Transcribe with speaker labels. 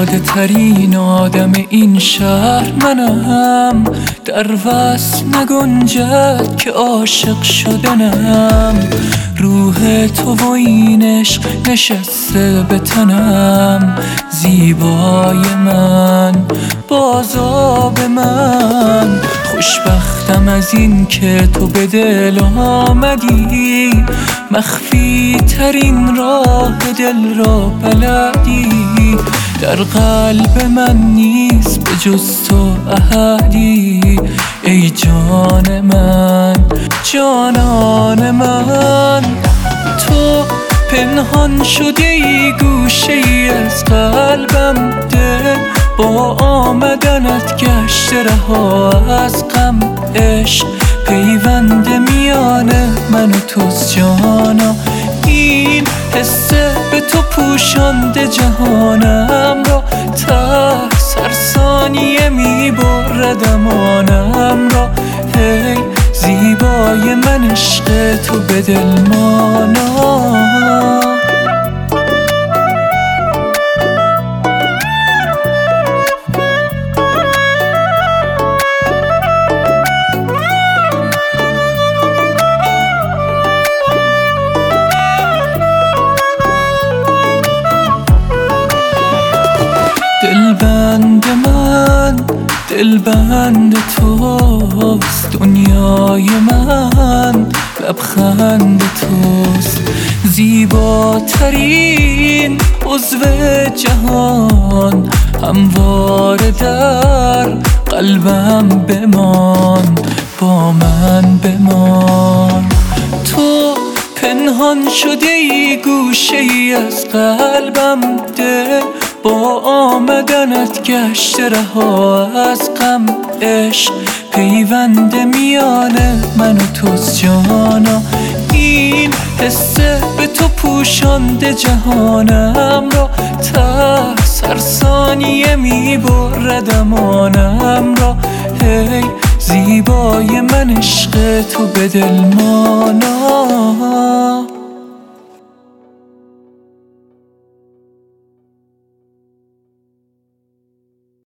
Speaker 1: ساده ترین آدم این شهر منم، در وصف نگنجد که عاشق شدنم. روح تو و این عشق نشسته به تنم، زیبای من، بازاب من. خوشبختم از این که تو به دل آمدی، مخفی ترین راه دل را بلدی. در قلب من نیست به جز تو احدی، ای جان من، جانان من. تو پنهان شده ای گوشه ای از قلبم، دل با آمدنت گشت رها از غم. عشق پیوند میان من و توست جانا، این حسه به تو پوشانده جهانم را. ترس هر ثانیه میبرد امانم را. هی زیبای من، عشق تو به دل مانا. دلبند من، دلبند توست، دنیای من لبخند توست. زیباترین عضو جهان، همواره در قلبم بمان، با من بمان. تو پنهان شده ای گوشه ای از قلبم، دل با آمدنت گشت رها از غم. عشق پیوند میان من و توست جانا، این حسه به تو پوشانده جهانم را. ترس هر ثانیه میبرد امانم را. هی زیبای من، عشق تو به دل مانا.